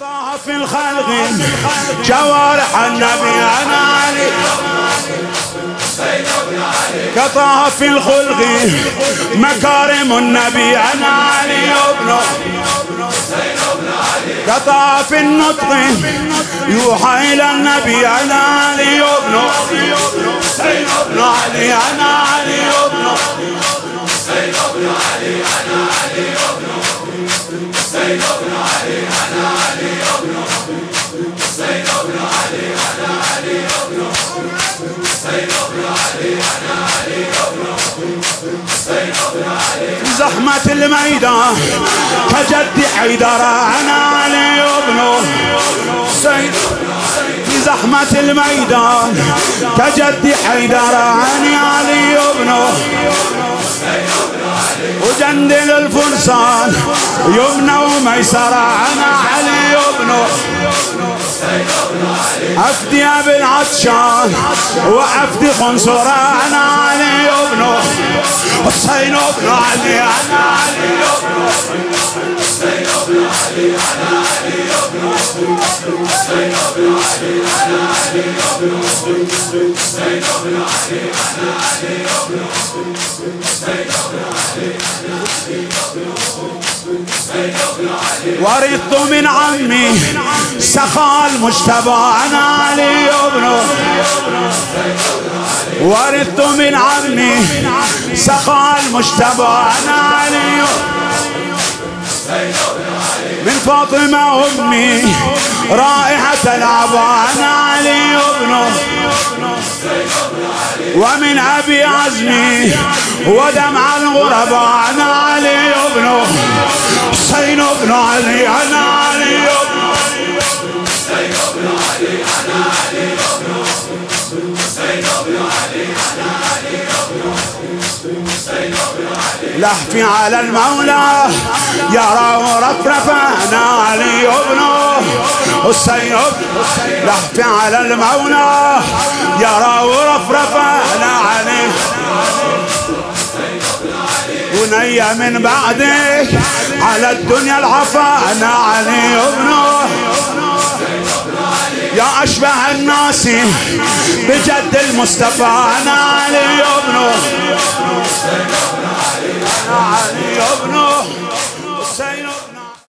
كطه في الخلق جوارح النبي أنا علي، كطه في الخلق مكارم النبي أنا علي ابنه، كطه في النطق يوحى إلى النبي أنا علي ابنه، حسين ابن علي أنا علي ابنه، حسين ابن علي أنا علي ابنه، حسين ابن علي أنا علي ابنه، حسين ابن علي أنا علي ابنه، حسين ابن علي أنا علي ابنه، حسين ابن علي. في زحمة الميدان كجد حيدر أنا علي ابنه، حسين في زحمة الميدان كجد حيدر أنا علي ابنه، وجندل الفرسان يمنى وميسرى أنا علي ابنه، أفدي أبي العطشان وأفدي خنصرة أنا علي ابنه، حسين ابن علي أنا علي ابنه، حسين ابن علي أنا علي ابنه، حسين ابن علي أنا علي ابنه، حسين ابن علي أنا علي ابنه، حسين ابن علي أنا علي ابنه، حسين ابن علي. ورثت من عمي سخاء المجتبى أنا علي ابنه، ورثت من عمي سخاء المجتبى أنا علي، من فاطمة أمي رائحة العبا أنا علي ابنه، ومن أبي عزمي ودمع الغرباء أنا علي ابنه، حسين ابن علي أنا علي ابنه، حسين ابن علي أنا علي ابنه، حسين ابن علي أنا علي ابنه، حسين ابن علي. لهفي على المولى يرى رفرفة أنا علي ابنه، حسين لهفي على المولى يرى رفرفة أنا علي، بني من بعدك على الدنيا العفا أنا علي ابنه، يا أشبه الناس بجد المصطفى أنا علي ابنه، أنا علي ابنه.